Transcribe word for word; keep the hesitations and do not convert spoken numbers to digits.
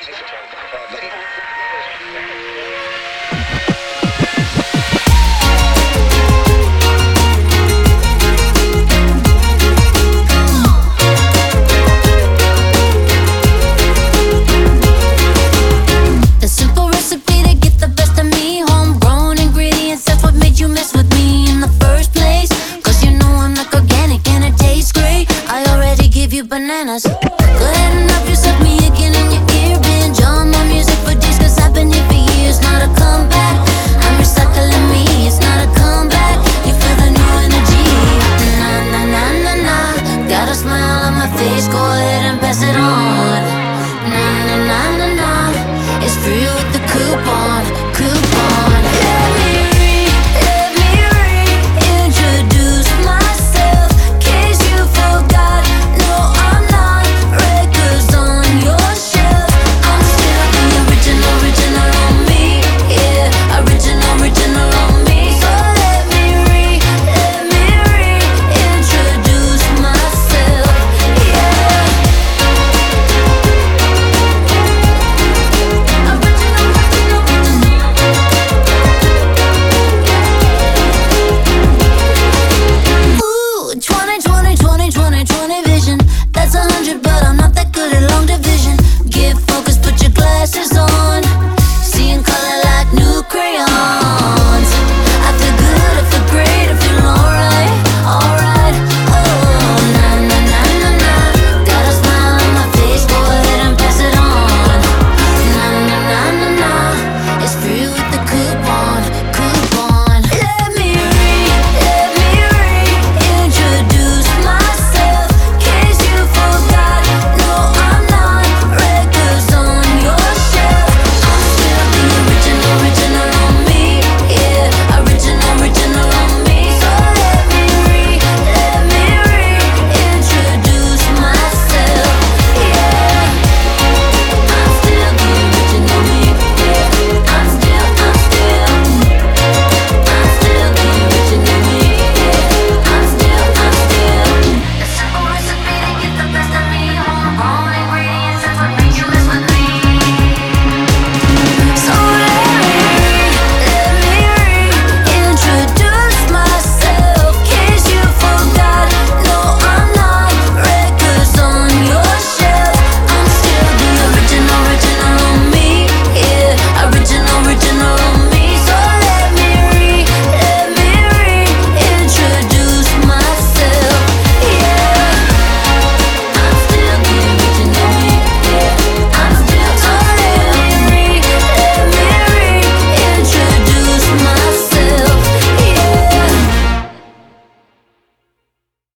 A simple recipe to get the best of me. Homegrown ingredients, that's what made you mess with me in the first place. Cause you know I'm like organic and it tastes great. I already give you bananas. Go ahead and help yourself me again in your ear. Binge all my music for days, cause I've been here for years. Not a comeback.